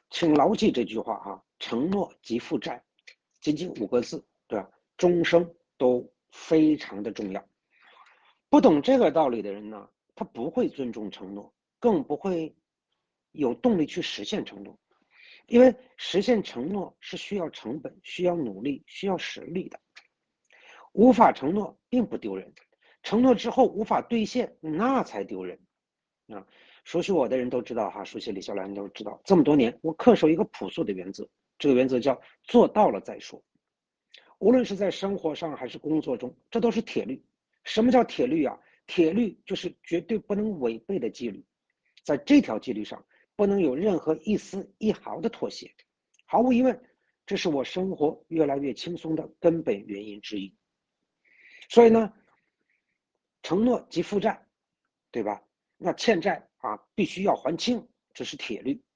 请牢记这句话哈，承诺即负债，仅仅5个字，对吧？终生都非常的重要。不懂这个道理的人呢，他不会尊重承诺，更不会有动力去实现承诺，因为实现承诺是需要成本、需要努力、需要实力的。无法承诺并不丢人，承诺之后无法兑现，那才丢人啊！熟悉我的人都知道哈，熟悉李笑来人都知道，这么多年我恪守一个朴素的原则，这个原则叫做到了再说。无论是在生活上还是工作中，这都是铁律。什么叫铁律啊？铁律就是绝对不能违背的纪律，在这条纪律上不能有任何一丝一毫的妥协。毫无疑问，这是我生活越来越轻松的根本原因之一。所以呢，承诺即负债，对吧？那欠债啊，必须要还清，这是铁律。